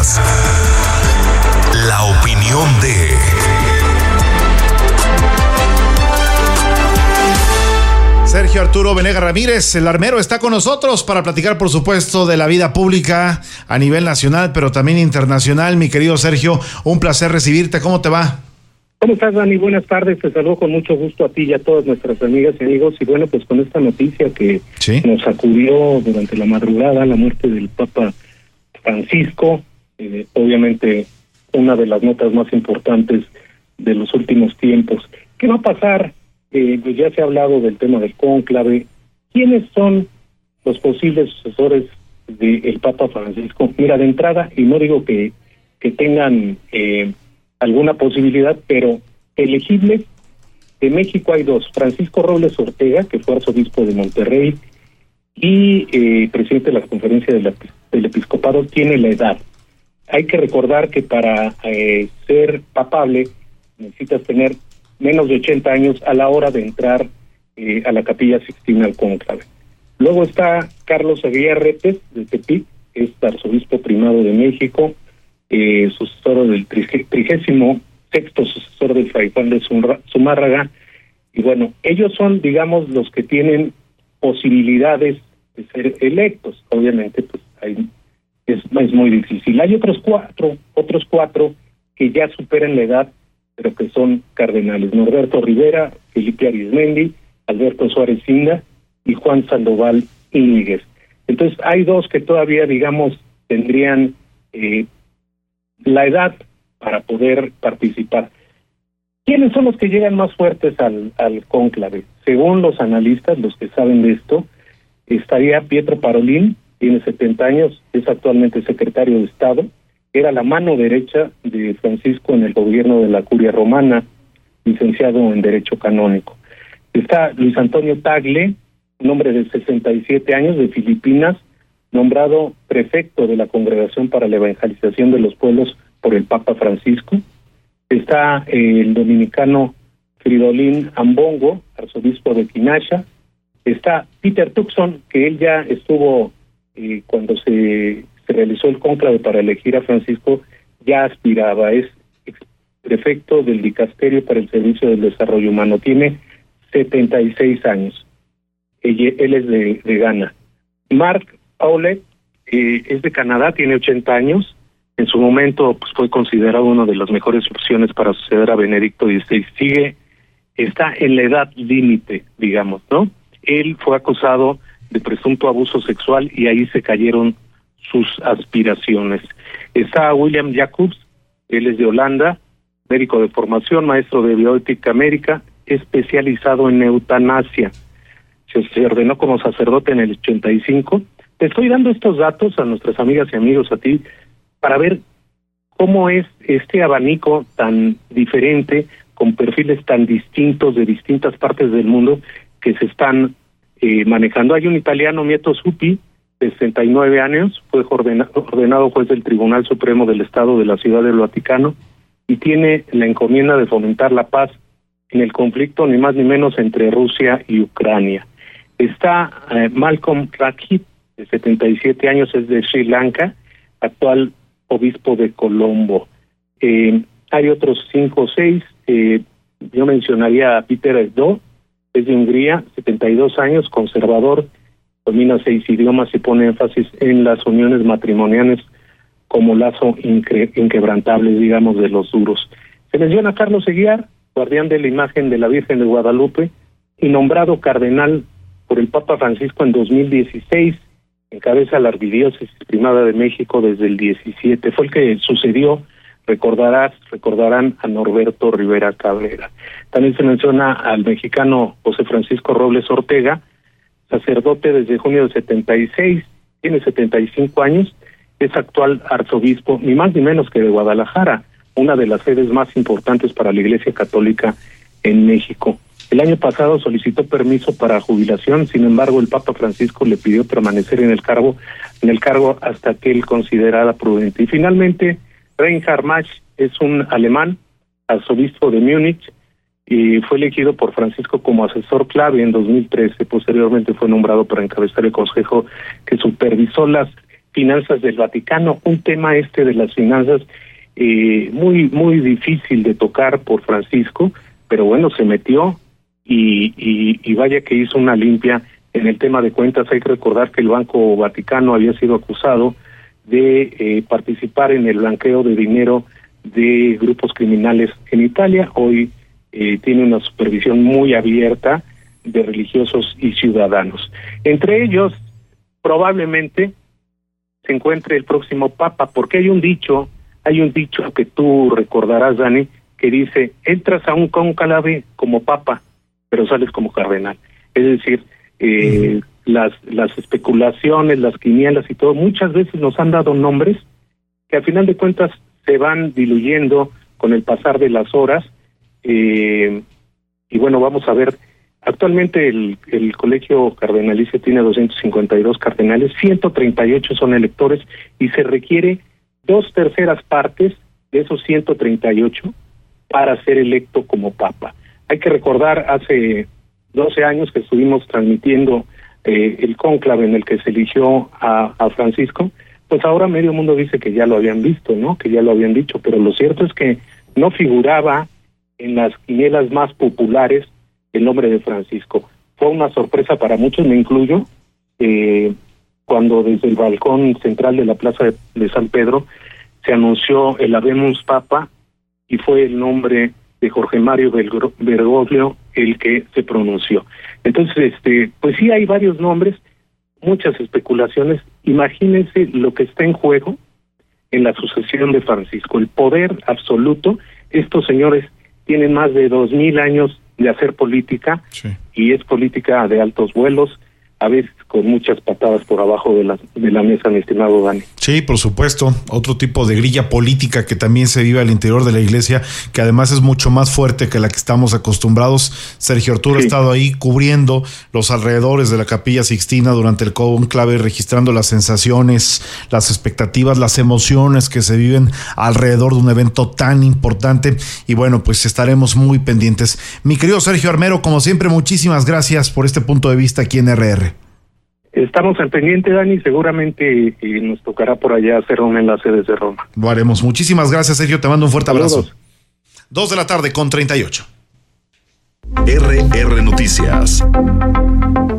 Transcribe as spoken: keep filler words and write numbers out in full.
Escuchas la opinión de Sergio Arturo Venegas Ramírez, el armero, está con nosotros para platicar, por supuesto, de la vida pública a nivel nacional, pero también internacional. Mi querido Sergio, un placer recibirte. ¿Cómo te va? ¿Cómo estás, Dani? Buenas tardes. Te saludo con mucho gusto a ti y a todas nuestras amigas y amigos. Y bueno, pues con esta noticia que ¿Sí? nos sacudió durante la madrugada, la muerte del Papa Francisco, eh, obviamente una de las notas más importantes de los últimos tiempos. ¿Qué va a pasar? Eh, pues ya se ha hablado del tema del cónclave. ¿Quiénes son los posibles sucesores del Papa Francisco? Mira, de entrada, y no digo que, que tengan eh, alguna posibilidad, pero elegibles, de México hay dos: Francisco Robles Ortega, que fue arzobispo de Monterrey y eh, presidente de la conferencia de la, del episcopado, tiene la edad. Hay que recordar que para eh, ser papable necesitas tener menos de ochenta años a la hora de entrar eh, a la Capilla Sixtina al cónclave. Luego está Carlos Aguilar Retes, de Tepic, es arzobispo primado de México, eh, sucesor del trigésimo sexto sucesor del Fray Juan de Zumárraga, y bueno, ellos son, digamos, los que tienen posibilidades de ser electos. Obviamente, pues hay, es, es muy difícil. Hay otros cuatro, otros cuatro que ya superan la edad, pero que son cardenales: Norberto Rivera, Felipe Arizmendi, Alberto Suárez Cinda y Juan Sandoval Íñiguez. Entonces hay dos que todavía, digamos, tendrían eh, la edad para poder participar. ¿Quiénes son los que llegan más fuertes al, al cónclave? Según los analistas, los que saben de esto, estaría Pietro Parolin, tiene setenta años, es actualmente secretario de Estado, era la mano derecha de Francisco en el gobierno de la Curia Romana, licenciado en Derecho Canónico. Está Luis Antonio Tagle, un hombre de sesenta y siete años, de Filipinas, nombrado prefecto de la Congregación para la Evangelización de los Pueblos por el Papa Francisco. Está eh, el dominicano Fridolin Ambongo, arzobispo de Tinasha. Está Peter Tucson, que él ya estuvo eh, cuando se, se realizó el cónclave para elegir a Francisco, ya aspiraba, es prefecto del Dicasterio para el Servicio del Desarrollo Humano, tiene setenta y seis años, él, él es de, de Ghana. Mark Paulet eh, es de Canadá, tiene ochenta años, en su momento pues fue considerado una de las mejores opciones para suceder a Benedicto dieciséis, sigue, está en la edad límite, digamos, ¿no? Él fue acusado de presunto abuso sexual y ahí se cayeron sus aspiraciones. Está William Jacobs, él es de Holanda, médico de formación, maestro de bioética médica, especializado en eutanasia. Se, se ordenó como sacerdote en el ochenta y cinco. Te estoy dando estos datos a nuestras amigas y amigos, a ti, para ver cómo es este abanico tan diferente, con perfiles tan distintos de distintas partes del mundo que se están eh, manejando. Hay un italiano, Mieto Suppi, de sesenta y nueve años, fue ordena, ordenado juez del Tribunal Supremo del Estado de la Ciudad del Vaticano y tiene la encomienda de fomentar la paz en el conflicto, ni más ni menos, entre Rusia y Ucrania. Está eh, Malcolm Rakit, de setenta y siete años, es de Sri Lanka, actual obispo de Colombo. Eh, hay otros cinco o seis, eh, yo mencionaría a Peter Esdo, es de Hungría, setenta y dos años, conservador, domina seis idiomas y pone énfasis en las uniones matrimoniales como lazo incre- inquebrantable, digamos, de los duros. Se menciona a Carlos Aguilar, guardián de la imagen de la Virgen de Guadalupe, y nombrado cardenal por el Papa Francisco en dos mil dieciséis, encabeza la Arquidiócesis Primada de México desde el diecisiete. Fue el que sucedió, recordarás, recordarán a Norberto Rivera Cabrera. También se menciona al mexicano José Francisco Robles Ortega, sacerdote desde junio del setenta y seis, tiene setenta y cinco años, es actual arzobispo, ni más ni menos que de Guadalajara, una de las sedes más importantes para la Iglesia Católica en México. El año pasado solicitó permiso para jubilación, sin embargo el Papa Francisco le pidió permanecer en el cargo, en el cargo hasta que él considerara prudente. Y finalmente, Reinhard Mach es un alemán, arzobispo de Múnich, y fue elegido por Francisco como asesor clave en dos mil trece. Posteriormente fue nombrado para encabezar el consejo que supervisó las finanzas del Vaticano, un tema este de las finanzas eh, muy muy difícil de tocar por Francisco, pero bueno, se metió y, y, y vaya que hizo una limpia en el tema de cuentas. Hay que recordar que el Banco Vaticano había sido acusado de eh, participar en el blanqueo de dinero de grupos criminales en Italia. Hoy eh, tiene una supervisión muy abierta de religiosos y ciudadanos. Entre ellos, probablemente se encuentre el próximo Papa, porque hay un dicho, hay un dicho que tú recordarás, Dani, que dice: entras a un cónclave como Papa, pero sales como cardenal. Es decir, eh, uh-huh. las las especulaciones, las quinielas y todo, muchas veces nos han dado nombres que al final de cuentas se van diluyendo con el pasar de las horas, eh, y bueno, vamos a ver. Actualmente el, el colegio cardenalicio tiene doscientos cincuenta y dos cardenales, ciento treinta y ocho son electores y se requiere dos terceras partes de esos ciento treinta y ocho para ser electo como Papa. Hay que recordar, hace doce años que estuvimos transmitiendo eh, el cónclave en el que se eligió a, a Francisco, pues ahora medio mundo dice que ya lo habían visto, ¿no? Que ya lo habían dicho, pero lo cierto es que no figuraba en las quinielas más populares el nombre de Francisco. Fue una sorpresa para muchos, me incluyo, eh, cuando desde el balcón central de la Plaza de, de San Pedro se anunció el Habemus Papa y fue el nombre de Jorge Mario Bergoglio el que se pronunció. Entonces, este, pues sí hay varios nombres, muchas especulaciones. Imagínense lo que está en juego en la sucesión de Francisco, el poder absoluto. Estos señores tienen más de dos mil años de hacer política, sí. Y es política de altos vuelos, a veces con muchas patadas por abajo de la, de la mesa, mi estimado Dani. Sí, por supuesto, otro tipo de grilla política que también se vive al interior de la iglesia, que además es mucho más fuerte que la que estamos acostumbrados. Sergio Arturo sí. ha estado ahí cubriendo los alrededores de la Capilla Sixtina durante el cónclave, registrando las sensaciones, las expectativas, las emociones que se viven alrededor de un evento tan importante, y bueno, pues estaremos muy pendientes. Mi querido Sergio Armero, como siempre, muchísimas gracias por este punto de vista aquí en R R. Estamos en pendiente, Dani, seguramente eh, nos tocará por allá hacer un enlace desde Roma. Lo haremos. Muchísimas gracias, Sergio, te mando un fuerte Saludos. abrazo. Dos de la tarde con treinta y ocho. R R Noticias.